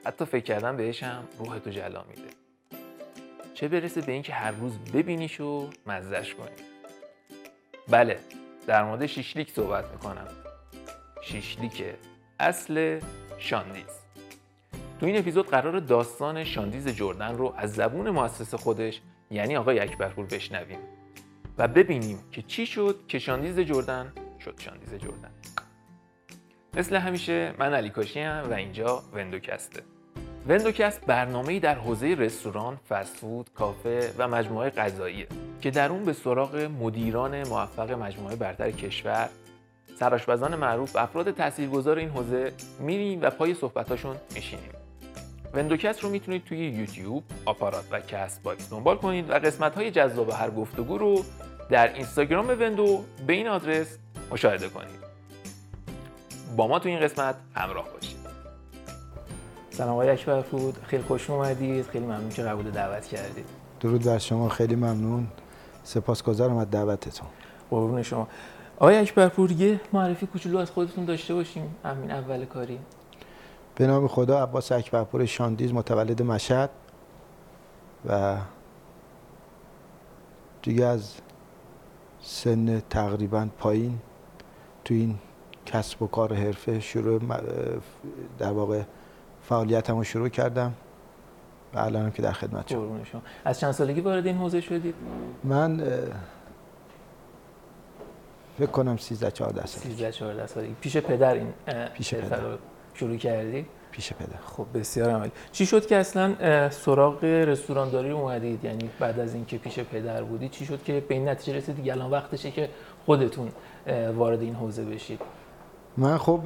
حتی فکر کردن بهش هم روحتو جلا میده. چه برسه به اینکه هر روز ببینیش و مزهش کنی. بله، در مورد شیشلیک صحبت میکنم. شیشلیک اصل شاندیز. تو این اپیزود قرار داستان شاندیز جردن رو از زبون مؤسس خودش یعنی آقای اکبرپور بشنویم و ببینیم که چی شد که شاندیز جردن شد شاندیز جردن. مثل همیشه من علی کاشی ام و اینجا وندوکسته. وندوکست برنامه‌ای در حوزه رستوران، فست فود، کافه و مجموعه غذاییه که در اون به سراغ مدیران موفق مجموعه برتر کشور، سرآشپزان معروف و افراد تاثیرگذار این حوزه میریم و پای صحبتاشون میشینیم. وندوکست رو میتونید توی یوتیوب، آپارات و کست باکس دنبال کنید و قسمت‌های جذاب هر گفتگو رو در اینستاگرام وندو به این آدرس مشاهده کنید. با ما تو این قسمت همراه باشید. سلام آقای اکبرپور، خیلی خوش اومدید. خیلی ممنون که قبول دعوت کردید. درود بر شما، خیلی ممنون. سپاسگزارم از دعوتتون. قربون شما. آقای اکبرپور، یه معرفی کوچولو از خودتون داشته باشیم همین اول کاری. به نام خدا، عباس اکبرپور شاندیز، متولد مشهد و دیگه از سن تقریبا پایین تو این کسب و کار حرفه در واقع فعالیتمو شروع کردم و الانم که در خدمت شما. از چند سالگی وارد این حوزه شدید؟ من فکر کنم 13-14 سالگی. 13-14 سالگی. پیش پدر این پیش حرفه رو شروع کردی؟ پیش پدر. خب بسیار عالی. چی شد که اصلا سراغ رستورانداری اومدید؟ یعنی بعد از اینکه پیش پدر بودید چی شد که به این نتیجه رسیدید الان وقتشه که خودتون وارد این حوزه بشید؟ من خب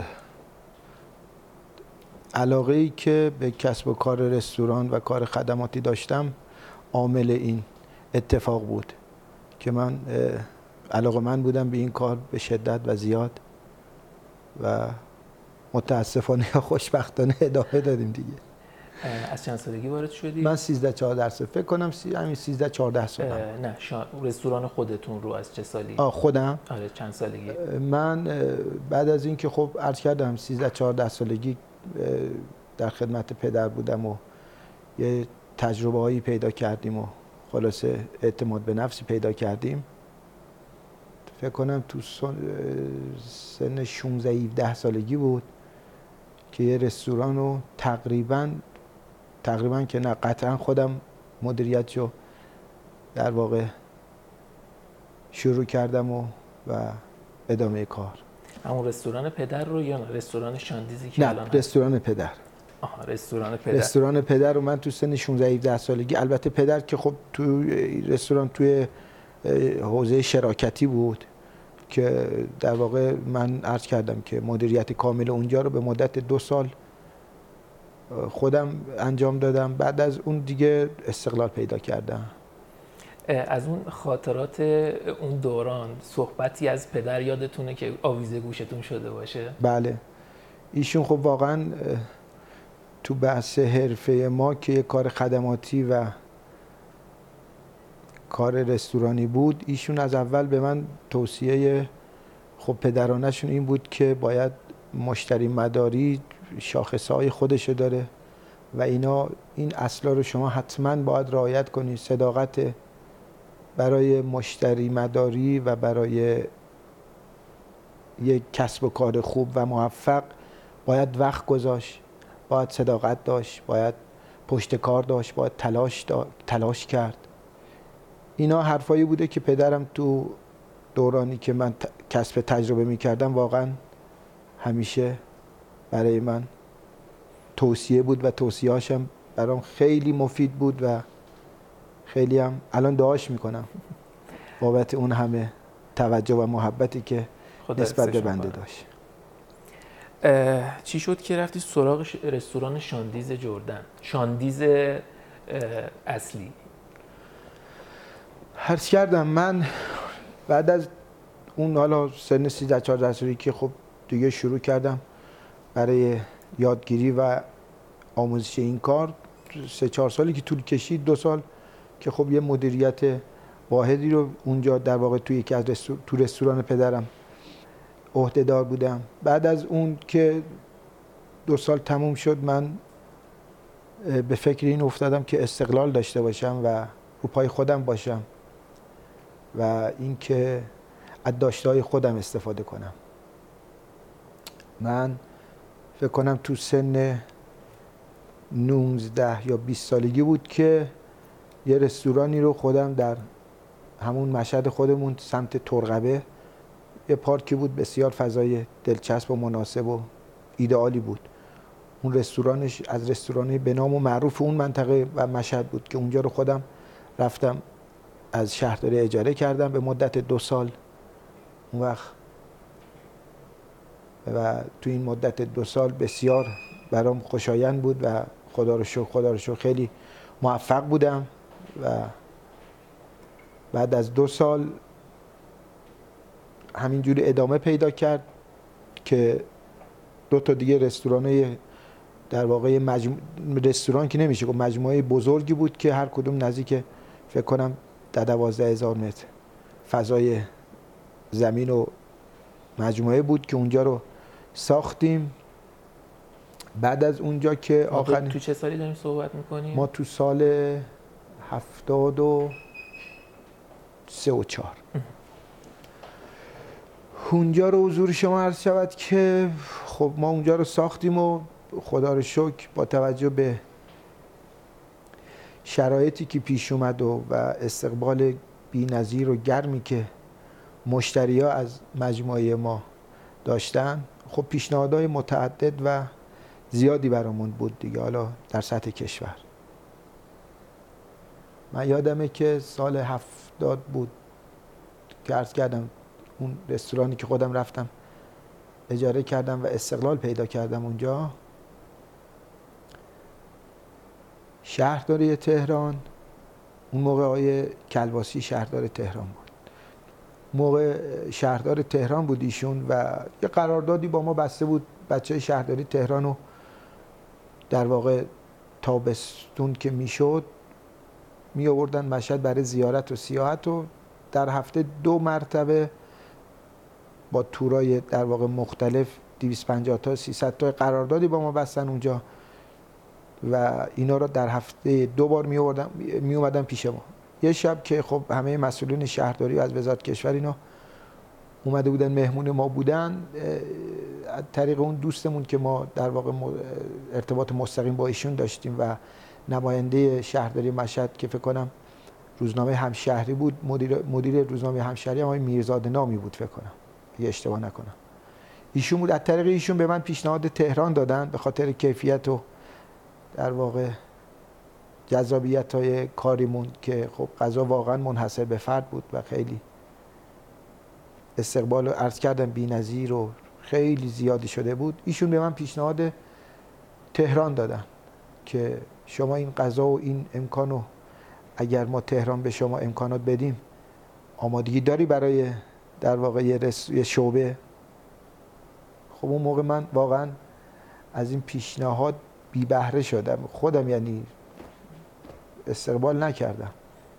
علاقه‌ای که به کسب و کار رستوران و کار خدماتی داشتم عامل این اتفاق بود که من علاقه‌مند بودم به این کار به شدت و زیاد و متاسفانه یا خوشبختانه ادامه دادیم دیگه. از چند سالگی وارد شدی؟ من 13-14 سال فکر کنم همین 13-14 سالم. نه رستوران خودتون رو از چه سالی؟ خودم؟ آره چند سالگی؟ من بعد از اینکه خب عرض کردم 13-14 سالگی در خدمت پدر بودم و یه تجربه هایی پیدا کردیم و خلاصه اعتماد به نفسی پیدا کردیم. فکر کنم تو سن 16-17 سالگی بود که یه رستوران رو تقریبا که نه قطعا خودم مدیریتشو در واقع شروع کردم و ادامه کار. همون رستوران پدر رو یا رستوران شاندیزی که الان؟ نه، رستوران پدر. رستوران پدر. رستوران پدر رو من تو سن 16-17 سالگی، البته پدر که خب تو رستوران توی حوزه شراکتی بود که در واقع من عرض کردم که مدیریت کامل اونجا رو به مدت 2 سال خودم انجام دادم. بعد از اون دیگه استقلال پیدا کردم. از اون خاطرات اون دوران صحبتی از پدر یادتونه که آویزه گوشتون شده باشه؟ بله، ایشون خب واقعا تو بحث حرفه ما که یه کار خدماتی و کار رستورانی بود، ایشون از اول به من توصیه خب پدرانشون این بود که باید مشتری مداری شاخصهای خودشو داره و این اصلا رو شما حتما باید رعایت کنید. صداقت برای مشتری مداری و برای یک کسب و کار خوب و موفق باید وقت گذاشت، باید صداقت داشت، باید پشت کار داشت، باید تلاش کرد. اینا حرفایی بوده که پدرم تو دورانی که من کسب تجربه می‌کردم واقعا همیشه برای من توصیه بود و توصیه‌هاشم برام خیلی مفید بود و خیلی هم الان دعاش میکنم بابت اون همه توجه و محبتی که نسبت به بنده داشت. چی شد که رفتی سراغ رستوران شاندیز جردن؟ شاندیز اصلی. عرض کردم من بعد از اون حالا سن 13-14 سالگی که خب دیگه شروع کردم برای یادگیری و آموزش این کار، 3-4 سالی که طول کشید، 2 سال که خب یه مدیریت واحدی رو اونجا در واقع توی یکی از تو رستوران پدرم عهده‌دار بودم. بعد از اون که 2 سال تموم شد من به فکر این افتادم که استقلال داشته باشم و رو پای خودم باشم و اینکه از داشته‌های خودم استفاده کنم. من فکر کنم تو سن 19 یا 20 سالگی بود که یه رستورانی رو خودم در همون مشهد خودمون سمت ترقبه، یه پارکی بود بسیار فضای دلچسب و مناسب و ایدئالی بود. اون رستورانش از رستورانی به نام و معروف اون منطقه و مشهد بود که اونجا رو خودم رفتم از شهرداری اجاره کردم به مدت 2 سال. اون وقت و تو این مدت 2 سال بسیار برام خوشایند بود و خدا رو شکر خیلی موفق بودم و بعد از 2 سال همینجوری ادامه پیدا کرد که 2 تا دیگه رستوران، در واقع رستوران که نمیشه گفت، مجموعه بزرگی بود که هر کدوم نزدیک فکر کنم 12,000 متر فضای زمین و مجموعه بود که اونجا رو ساختیم. بعد از اونجا که آخرین تو چه سالی داریم صحبت میکنیم؟ ما تو سال 73 و 4 اونجا رو حضور شما عرض شود که خب ما اونجا رو ساختیم و خدا رو شکر با توجه به شرایطی که پیش اومد و استقبال بی‌نظیر و گرمی که مشتری‌ها از مجموعه ما داشتن، خب پیشنهادهای متعدد و زیادی برامون بود دیگه، حالا در سطح کشور. من یادمه که سال 70 بود که عرض کردم اون رستورانی که خودم رفتم اجاره کردم و استقلال پیدا کردم اونجا، شهرداری تهران، اون موقع آقای کلباسی شهردار تهران بود، موقع شهردار تهران بود ایشون و یه قراردادی با ما بسته بود بچه شهرداری تهران رو در واقع تابستون که میشد می آوردن مشهد برای زیارت و سیاحت و در هفته 2 مرتبه با تورای در واقع مختلف 250 تا 300 تا قراردادی با ما بستن اونجا و اینا رو در هفته 2 بار می اومدن پیش ما. یه شب که خب همه مسئولین شهرداری و از وزارت کشور اینا اومده بودن مهمون ما بودن، از طریق اون دوستمون که ما در واقع ارتباط مستقیم با ایشون داشتیم و نماینده شهرداری مشهد که فکر کنم روزنامه همشهری بود، مدیر روزنامه همشهری آقای میرزاده نامی بود فکر کنم اگه اشتباه نکنم، ایشون بود. از طریق ایشون به من پیشنهاد تهران دادن به خاطر کیفیت و در واقع جذابیت‌های کاریمون که خب غذا واقعا منحصر به فرد بود و خیلی استقبال عرض کردم بی‌نظیر و خیلی زیادی شده بود. ایشون به من پیشنهاد تهران دادن که شما این غذا و این امکانو اگر ما تهران به شما امکانات بدیم آمادگی داری برای در واقع یه شعبه؟ خب اون موقع من واقعا از این پیشنهاد بی بهره شدم، خودم یعنی استقبال نکردم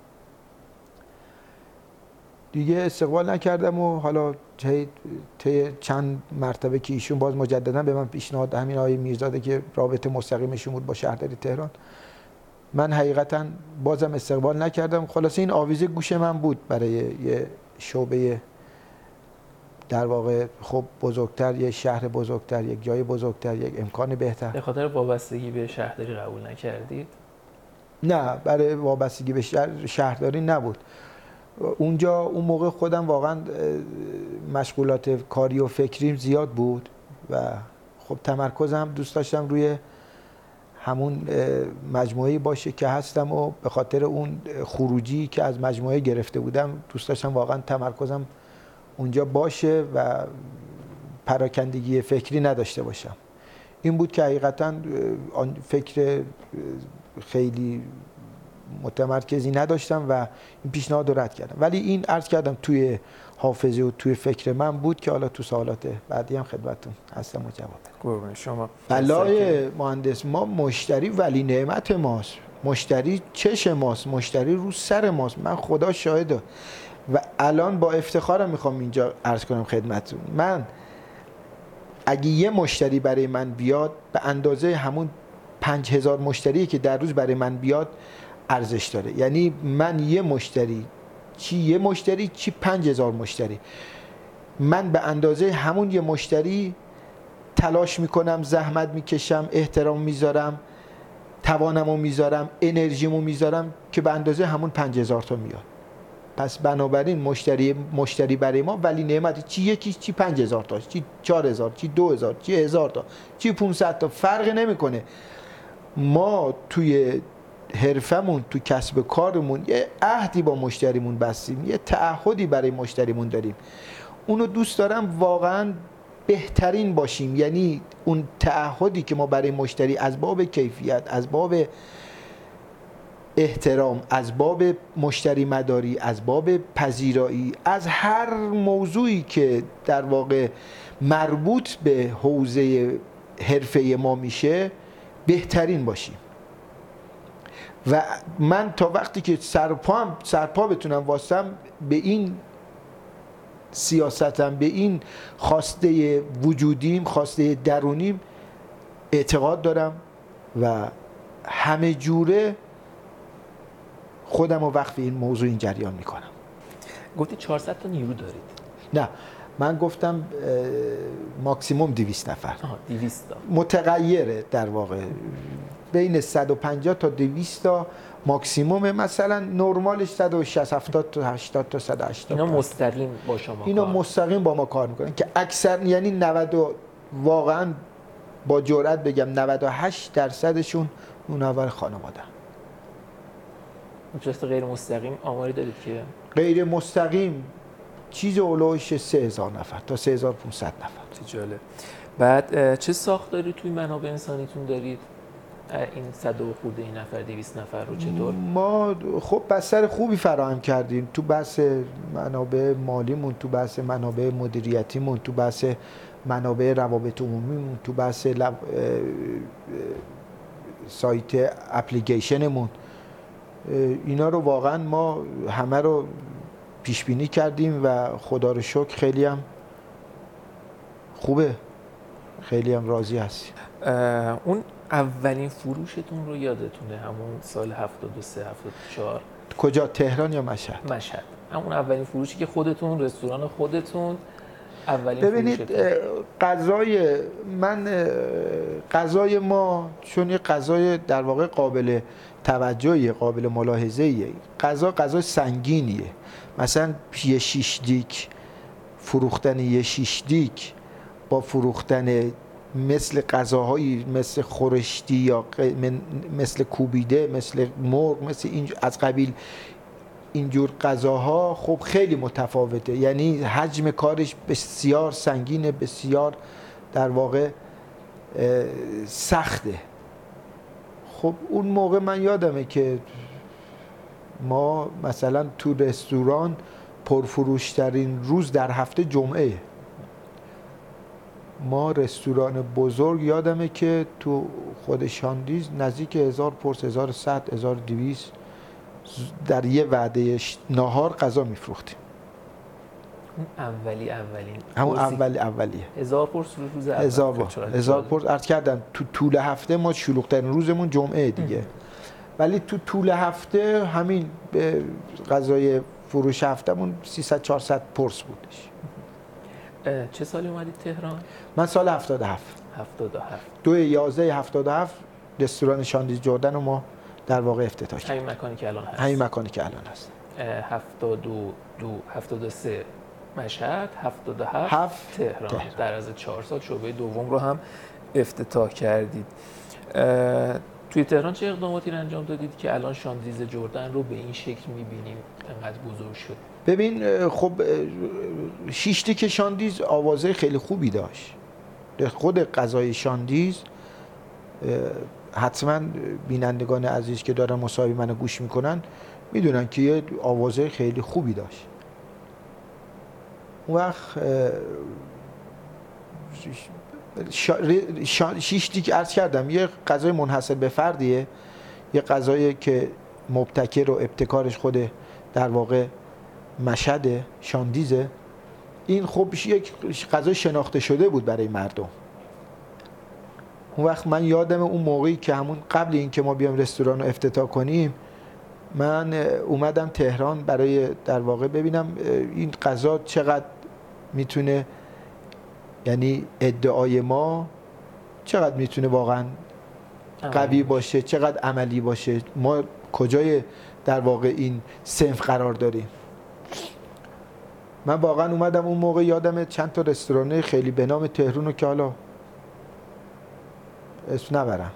دیگه، استقبال نکردم و حالا چند مرتبه که ایشون باز مجددا به من پیشنهاد، همین آقای میرزاده که رابطه مستقیمشون بود با شهرداری تهران، من حقیقتا بازم استقبال نکردم. خلاصه این آویزه گوش من بود برای یه شعبه در واقع خب بزرگتر، یه شهر بزرگتر، یک جای بزرگتر، یک امکان بهتر. به خاطر وابستگی به شهرداری قبول نکردید؟ نه، برای وابستگی به شهرداری نبود. اونجا اون موقع خودم واقعا مشغولات کاری و فکریم زیاد بود و خب تمرکزم دوست داشتم روی همون مجموعه باشه که هستم و به خاطر اون خروجی که از مجموعه گرفته بودم دوست داشتم واقعا تمرکزم اونجا باشه و پراکندگی فکری نداشته باشم. این بود که حقیقتا فکر خیلی متمرکزی نداشتم و این پیشنهاد رو رد کردم. ولی این عرض کردم توی حافظه و توی فکر من بود که حالا تو سوالات بعدی هم خدمتتون هستم و جواب بدم. قربون شما. بلای مهندس، ما مشتری ولی نعمت ماست، مشتری چش ماست، مشتری رو سر ماست، من خدا شاهده و الان با افتخارم میخوام اینجا عرض کنم خدمتتون، من اگه یه مشتری برای من بیاد به اندازه همون 5000 مشتری که در روز برای من بیاد ارزش داره. یعنی من یه مشتری چی 5000 مشتری، من به اندازه همون یه مشتری تلاش میکنم، زحمت میکشم، احترام میذارم، توانمو میذارم، انرژیمو میذارم که به اندازه همون 5000 تا میاد. پس بنابراین مشتری برای ما ولی نعمتی، چی یکی، چی 5000 تا، چی 4000، چی 2000، چی 1000 تا، چی 500 تا، فرق نمیکنه. ما توی حرفمون، تو کسب کارمون یه عهدی با مشتریمون بستیم، یه تعهدی برای مشتریمون داریم. اونو دوست دارم واقعا بهترین باشیم. یعنی اون تعهدی که ما برای مشتری از باب کیفیت، از باب احترام، از باب مشتری مداری، از باب پذیرایی، از هر موضوعی که در واقع مربوط به حوزه حرفه ما میشه بهترین باشیم. و من تا وقتی که سرپا بتونم واسم به این سیاستم، به این خواسته وجودیم، خواسته درونیم اعتقاد دارم و همه جوره خودم رو وقف این موضوع این جریان میکنم. گفتی 400 تا نیرو دارید؟ نه، من گفتم ماکسیموم 200 نفر. 200 تا متغیره در واقع، بین 150 تا 200 تا ماکسیموم. مثلا نرمالش 160 70 تا 80 تا 180. اینا مستقیم با شما اینا مستقیم با ما کار میکنن که اکثر، یعنی 90 واقعا با جرئت بگم 98% اون اول خانواده. جست غیر مستقیم آماری دارید که؟ غیر مستقیم چیز اولوش 3000 نفر تا 3500 نفر. چه جالب. بعد چه ساختاری توی منابع انسانیتون دارید؟ این 100 خورده این نفر 200 نفر رو چطور؟ ما خب بستر خوبی فراهم کردیم تو بحث منابع مالیمون، تو بحث منابع مدیریتیمون، تو بحث منابع روابط عمومیمون، تو بحث سایت اپلیکیشنمون. اینا رو واقعا ما همه رو پیش بینی کردیم و خدا رو شکر خیلی هم خوبه، خیلی هم راضی هستیم. اون اولین فروشتون رو یادتونه؟ همون سال 73 74 کجا، تهران یا مشهد؟ مشهد. همون اولین فروشی که خودتون، رستوران خودتون اولین ببینید غذای ما چون یه غذای در واقع قابل توجهیه، قابل ملاحظه‌ایه، غذای سنگینیه. مثلا یه شیش دیک، فروختن یه شیش دیک با فروختن مثل غذاهایی مثل خورشتی یا مثل کوبیده، مثل مرغ، مثل از قبیل اینجور غذاها خب خیلی متفاوته. یعنی حجم کارش بسیار سنگینه، بسیار در واقع سخته. خب اون موقع من یادمه که ما مثلا تو رستوران پرفروشترین روز در هفته جمعه. ما رستوران بزرگ یادمه که تو خود شاندیز نزدیک 1000 پرس، 1100 1200 در یه وعده ناهار غذا میفروختیم. اولین همون اولیه 1000 پرس روز اول. 1000 پرس عرض کردم. تو طول هفته ما شلوغ‌ترین روزمون جمعه دیگه. ولی تو طول هفته همین به غذای فروش هفتمون 300 400 پرس بودش. چه سالی اومدید تهران؟ من سال 77. 2/11/77 رستوران شاندیز جردن رو ما در واقع افتتاح کردیم. همین مکانی که الان هست. همین مکانی که الان هست. 73 مشهد، 77 تهران. در از 4 سال شعبه دوم رو هم افتتاح کردید. توی تهران چه اقداماتی رو انجام دادید که الان شاندیز جردن رو به این شکل می‌بینیم انقدر بزرگ شد؟ ببین خب شیش دیک شاندیز آوازه خیلی خوبی داشت. خود غذای شاندیز حتما بینندگان عزیز که دارن مصاحبه منو گوش میکنن میدونن که یه آوازه خیلی خوبی داشت. اون وقت شیش دیک عرض کردم یه غذای منحصر به فردیه، یه غذایی که مبتکر و ابتکارش خود در واقع مشهد شاندیزه. این خب یک غذای شناخته شده بود برای مردم. اون وقت من یادم اون موقعی که همون قبل این که ما بیام رستوران رو افتتاح کنیم، من اومدم تهران برای در واقع ببینم این غذا چقدر میتونه، یعنی ادعای ما چقدر میتونه واقعا قوی باشه، چقدر عملی باشه، ما کجای در واقع این صنف قرار داریم. من واقعا اومدم اون موقع یادمه چند تا رستوران خیلی به نام تهران رو که حالا اسم نبرم،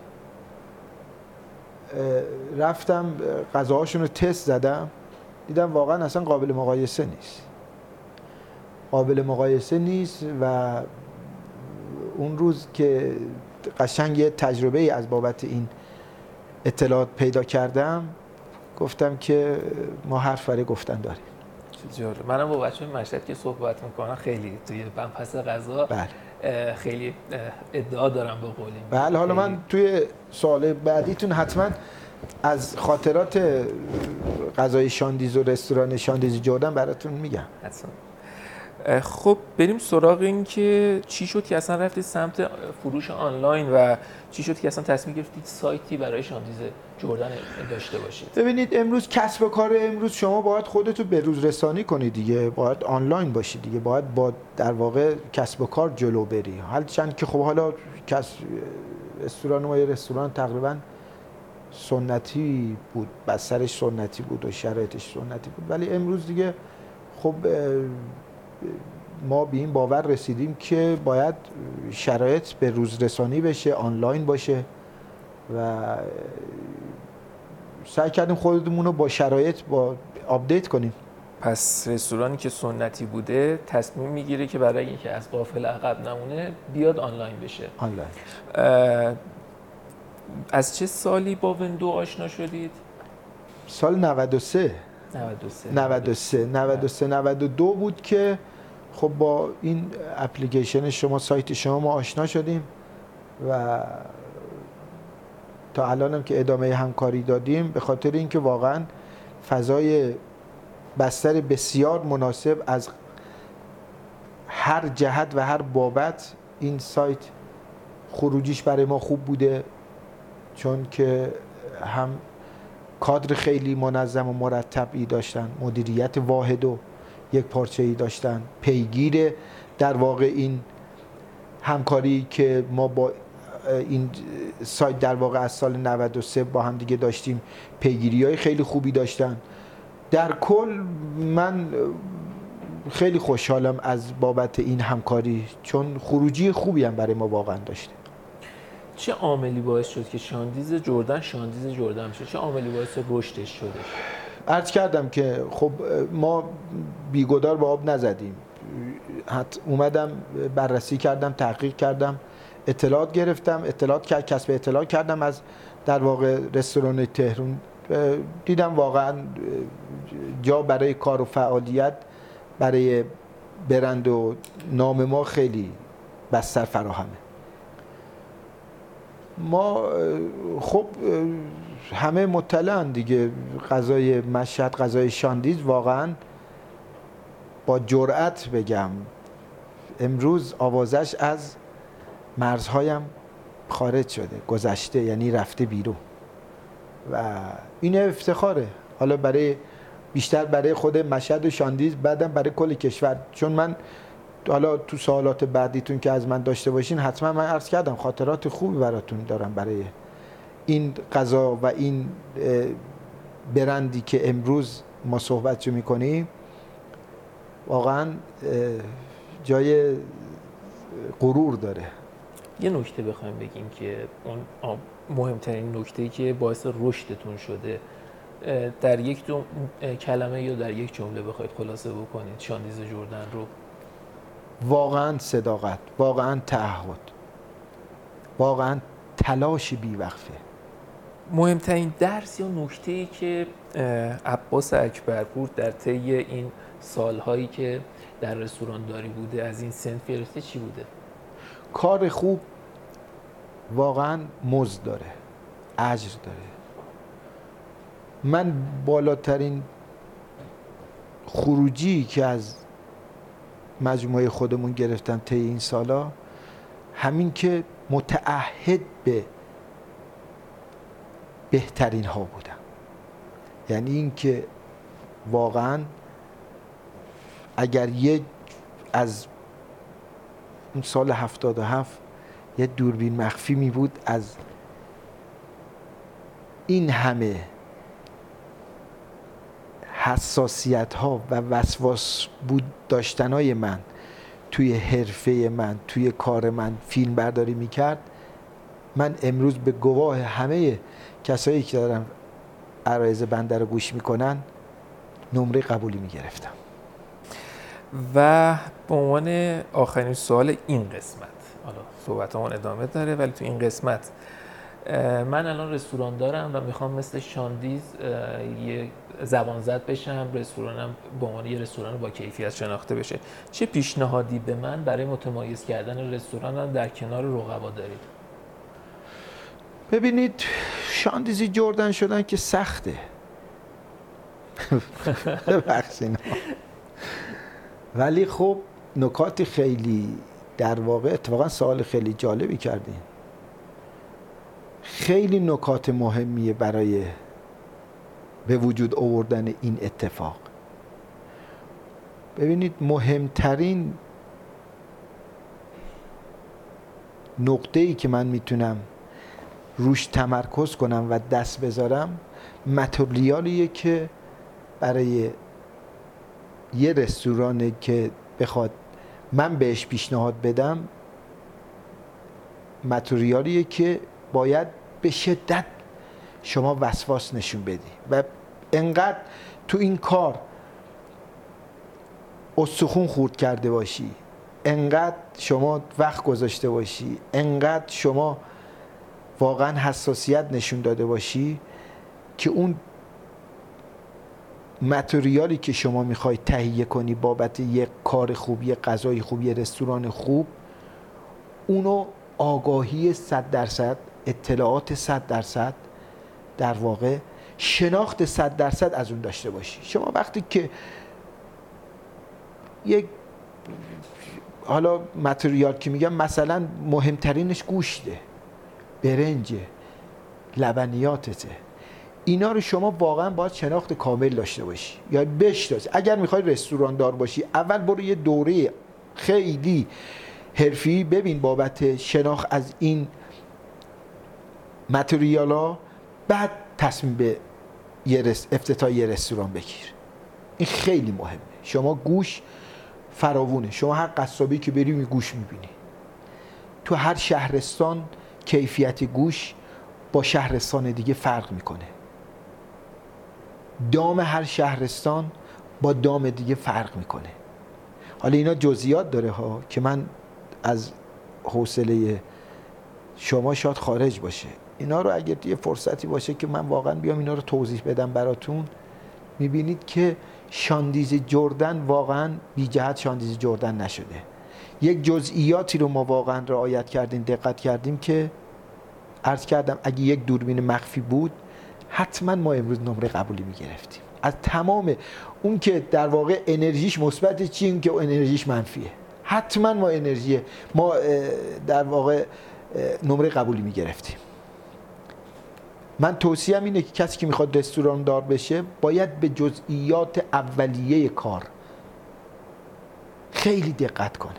رفتم غذاهاشون رو تست زدم، دیدم واقعا اصلا قابل مقایسه نیست، قابل مقایسه نیست. و اون روز که قشنگ یه تجربه ای از بابت این اطلاعات پیدا کردم، گفتم که ما حرف برای گفتن داریم. جالب. منم با بچه مشهد که صحبت میکنم خیلی توی بن‌پس غذا خیلی ادعا دارم به قولیم. بله، حالا من توی سوال بعدیتون حتما از خاطرات غذای شاندیز و رستوران شاندیز جردن براتون میگم. حتما. خب بریم سراغ این که چی شد که اصلا رفتید سمت فروش آنلاین و چی شد که اصلا تصمیم گرفتید سایتی برای شاندیز جردن داشته باشید؟ ببینید امروز کسب و کار امروز شما باید خودتو به روز رسانی کنی دیگه، باید آنلاین باشی دیگه، باید با در واقع کسب و کار جلو بری. هرچند که خب حالا رستوران ما یه رستوران تقریبا سنتی بود، بسترش سنتی بود و شرایطش سنتی بود، ولی امروز دیگه خب ما به این باور رسیدیم که باید شرایط به روز رسانی بشه، آنلاین باشه و سعی کردیم خودمون رو با شرایط آپدیت کنیم. پس رستورانی که سنتی بوده تصمیم میگیره که برای اینکه از قافله عقب نمونه بیاد آنلاین بشه. آنلاین. از چه سالی با وندو آشنا شدید؟ سال 93 92 بود که خب با این اپلیکیشن شما، سایت شما ما آشنا شدیم و تا الانم که ادامه همکاری دادیم، به خاطر اینکه واقعا فضای بستر بسیار مناسب از هر جهت و هر بابت این سایت خروجیش برای ما خوب بوده، چون که هم کادر خیلی منظم و مرتبی داشتن، مدیریت واحد و یک پارچه‌ای داشتن، پیگیر در واقع این همکاری که ما با این سایت در واقع از سال 93 با هم دیگه داشتیم، پیگیری‌های خیلی خوبی داشتن. در کل من خیلی خوشحالم از بابت این همکاری، چون خروجی خوبی هم برای ما واقعا داشته. چه عاملی باعث شد که شاندیز جردن بشه؟ چه عاملی باعث رشدش شده؟ عرض کردم که خب ما بیگدار به آب نزدیم. اومدم بررسی کردم، تحقیق کردم، اطلاعات گرفتم، کسب اطلاع کردم از در واقع رستوران تهران. دیدم واقعا جا برای کار و فعالیت برای برند و نام ما خیلی بستر فراهمه. ما خب همه مطلعن دیگه، غذای مشهد، غذای شاندیز واقعا با جرأت بگم امروز آوازش از مرزهایم خارج شده، گذشته، یعنی رفته بیرون و این افتخاره، حالا بیشتر برای خود مشهد و شاندیز، بعدم برای کل کشور. چون من حالا تو سوالات بعدیتون که از من داشته باشین حتما من عرض کردم خاطرات خوبی براتون دارم برای این غذا و این برندی که امروز ما صحبتشو میکنیم. واقعا جای غرور داره. یه نکته بخوایم بگیم که اون مهمترین نکته‌ای که باعث رشدتون شده در یک کلمه یا در یک جمله بخواید خلاصه بکنید شاندیز جردن رو؟ واقعا صداقت، واقعا تعهد، واقعا تلاش بی‌وقفه. مهمترین درس یا نکته‌ای که عباس اکبرپور در طی این سالهایی که در رستوران داری بوده از این صنف گرفته چی بوده؟ کار خوب واقعا مزد داره، اجر داره. من بالاترین خروجی که از مجموعه خودمون گرفتم طی این سالا همین که متعهد به بهترین ها بودم. یعنی این که واقعا اگر از اون سال 77 یه دوربین مخفی می بود از این همه حساسیت ها و وسواس بود داشتنای من توی حرفه من، توی کار من فیلم برداری میکرد، من امروز به گواه همه کسایی که دارن عرایض بنده رو گوش میکنن نمره قبولی میگرفتم. و به عنوان آخرین سوال این قسمت، حالا صحبتمون ادامه داره ولی تو این قسمت من الان رستوران دارم و میخوام مثل شاندیز یه زبان زد بشم، رستورانم به عنوان یه رستوران با کیفیت شناخته بشه. چه پیشنهادی به من برای متمایز کردن رستورانم در کنار رقبا دارید؟ ببینید، شاندیزی جردن شدن که سخته. ببخشید. ولی خب نکات خیلی در واقع اتفاقا سوال خیلی جالبی کردین. خیلی نکات مهمیه برای به وجود آوردن این اتفاق. ببینید، مهمترین نقطه‌ای که من میتونم روش تمرکز کنم و دست بذارم متریالیه که برای یه رستوران که بخواد من بهش پیشنهاد بدم، متریالیه که باید به شدت شما وسواس نشون بدی و انقدر تو این کار استخون خورد کرده باشی، انقدر شما وقت گذاشته باشی، انقدر شما واقعا حساسیت نشون داده باشی که اون متریالی که شما میخوای تهیه کنی بابت یک کار خوب، یک غذای خوب، یک رستوران خوب، اونو آگاهی 100%، اطلاعات 100%، در واقع شناخت 100% از اون داشته باشی. شما وقتی که یک حالا متریال که میگم مثلا مهمترینش گوشته، برنجه، لبنیاتته، اینا رو شما واقعا باید شناخت کامل داشته باشی یا بشناسی. اگر میخوای رستوران دار باشی، اول برو یه دوره خیلی حرفی ببین بابت شناخت از این متریالا، بعد تصمیم به افتتاح یه رستوران بگیر. این خیلی مهمه. شما گوش فراوونه، شما هر قصابی که بری می گوش میبینی. تو هر شهرستان کیفیت گوش با شهرستان دیگه فرق میکنه. دام هر شهرستان با دام دیگه فرق میکنه. حالا اینا جزئیات داره ها که من از حوصله شما شاید خارج باشه. اینا رو اگر یه فرصتی باشه که من واقعا بیام اینا رو توضیح بدم براتون، میبینید که شاندیز جردن واقعا بی جهت شاندیز جردن نشده. یک جزئیاتی رو ما واقعا رعایت کردیم، دقت کردیم که عرض کردم اگه یک دوربین مخفی بود حتما ما امروز نمره قبولی میگرفتیم. از تمام اون که در واقع انرژیش مثبت، چی این که انرژیش منفیه، حتما ما در واقع نمره قبولی میگرفتیم. من توصیه‌ام اینه که کسی که میخواد رستوران دار بشه باید به جزئیات اولیه کار خیلی دقت کنه.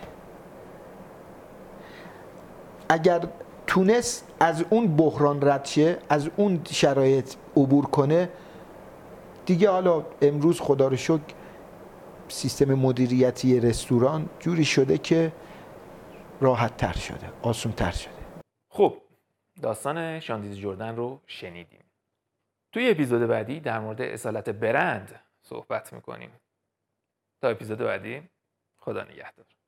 اگر تونست از اون بحران رد شه، از اون شرایط عبور کنه، دیگه حالا امروز خدا رو شکر سیستم مدیریتی رستوران جوری شده که راحت تر شده، آسون تر شده. خب، داستان شاندیز جردن رو شنیدیم. توی اپیزود بعدی در مورد اصالت برند صحبت میکنیم. تا اپیزود بعدی، خدا نگهدار.